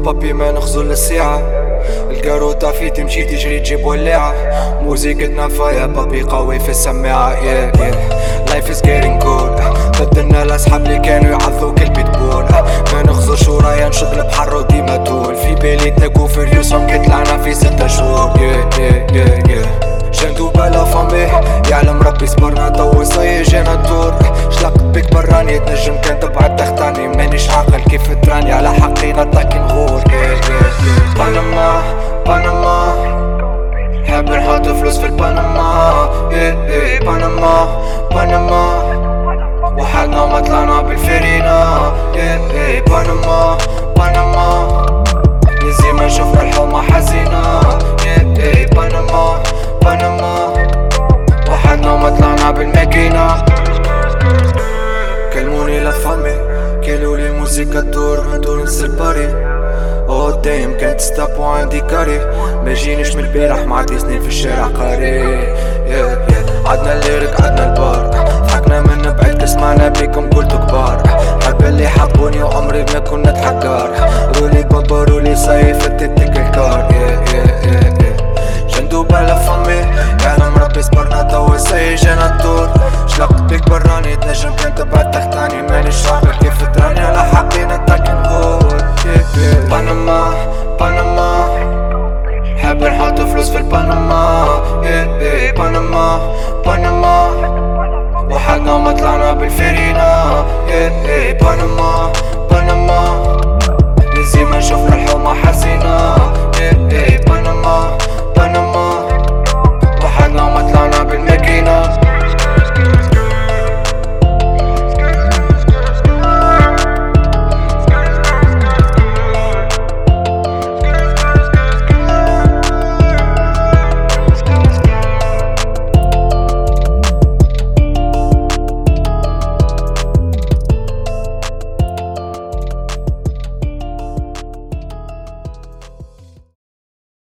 بابي ما نخزو للساعة. الكاروطة في تمشي تجري تجيب ولاعة. موزيكتنا فيا بابي قوي في السماعة. Life is getting good. بدلنا الاصحاب اللي كانوا يعضوا كلبي تقول ما نخزوش ورايا نشد البحر وديما طول في بالي تلاقو في اليوسف كتلعنا في 6 شهور. جندو بلا فامي يعلم ربي صبرنا تو صاي جانا الدور. شلقت بيك براني تنجم كان تبعد تختارني مانيش عاقل كيف تراني على حقي نطاكي نغور. بنما بنما حاب نحط فلوس في البنما. بنما بنما وحدنا ما طلعنا بالفرينا. بنما بنما نزي ما نشوف الحومة حزينة. بنما بنما وحدنا ما طلعنا بالماكينة. كلموني لفامي كيلولي الموسيقى تدور من دون السباري. قدام كانت ستاب وعندي كاري ما يجينيش من البارح معدي سنين في الشارع قاري. عدنا الليرك عدنا البار ضحكنا من بعيد كسمعنا بيكم قلتو كبار. حب اللي حبوني وعمري ما كنا نتحكر. رولي بابا رولي صيف فتتك الكار. جندو بلا فامي يعلم ربي صبرنا تو ساي جانا الدور. شلقت بيك براني تنجم كان تبعد تختاني مانيش عاقل كيف تراني على حقي نطاكي نغور. بنما بنما حاب نحط فلوس في البنما. بنما بنما وحدنا ما طلعنا بالفرينا. بنما بنما نزي ما نشوف الحومة حزينة.